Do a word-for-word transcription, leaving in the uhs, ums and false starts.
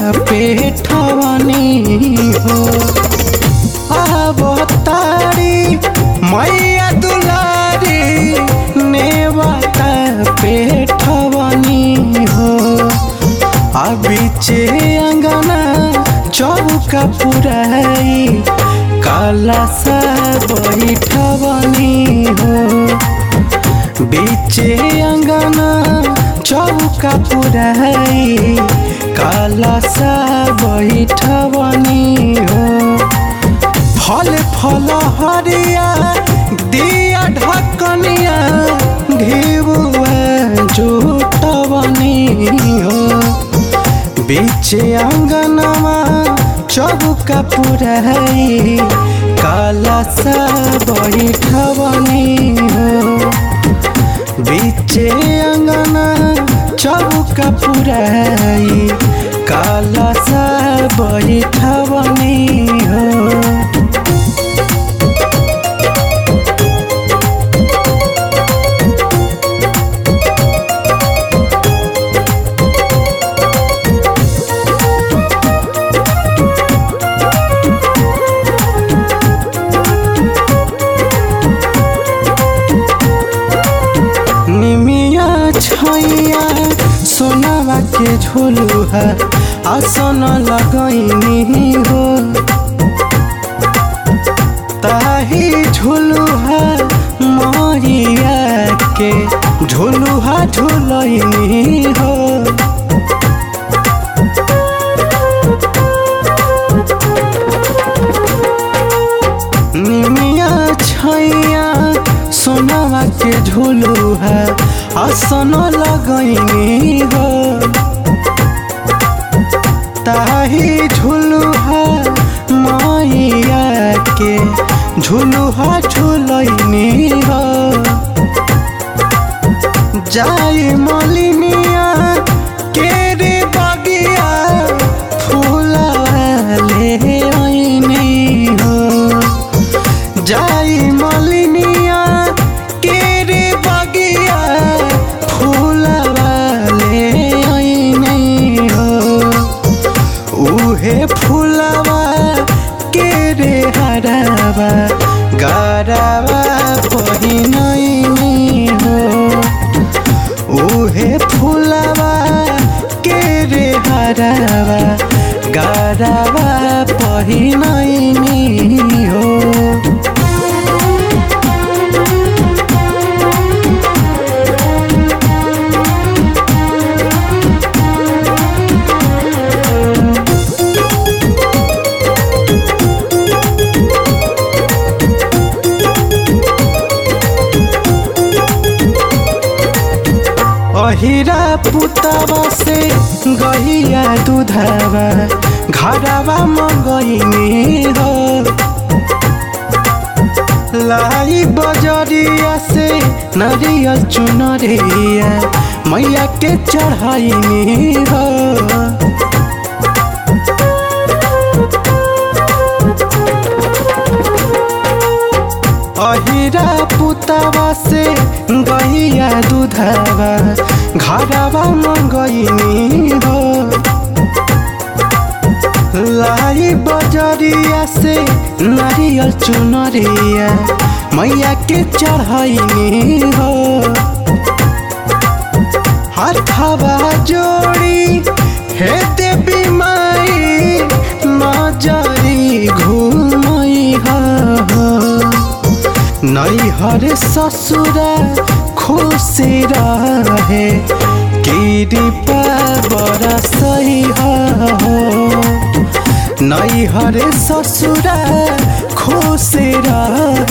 पेठवनी हो। अवतारी मैया दुलारी नेवता पेठवनी हो। बीचे अंगना चौका पुराई काला सा बैठवनी हो। बीचे अंगना चौका पुराई काला सा बैठवनी हो। फल फल हरिया दिया ढकनिया घिबुआ जुटवनी हो। बीचे अंगनमा चौका पुराई काला सा बैठवनी हो। बीचे अंगना चौका पुराई काला सा बैठवनी हो। छैया सोनावा के झोलुहा आसन लगैनी हो। ताही झोलुहा मैया के झोलुहा झोलैनी हो। निमिया छैया सोनावा के झोलुहा आसन लगैनी हो। ताही झुलुहा मैया के झुलुहा झुलैनी हो। जाई मलिनिया के रे बगिया फूलवा ले आईनी हो। जाई मलिनिया के रे बगिया फूलवा ले आईनी हो। उहे फूलवा के रे हरावा गारावा पहिनैनी हो। उहे फूलवा के रे हरावा गारावा पहिनैनी हो। अहिरा पुतवा से गहिया दूधवा घरवा मंगैनी हो। लाई बजरिया से नरियल चुनरिया मैया के चढ़ैनी हो। अहिरा पुतवा से गहिया दूधवा घरवा मंगैनी हो। लाई बजरिया से नारियल चुनरिया मैया के चढ़ैनी हो। हाथवा जोड़ी हे देवी माई नजरी घूमई हो। नैहर ससुरा खुशी रहे कृपा बरसई हो। नैहर ससुरा खुशी रहे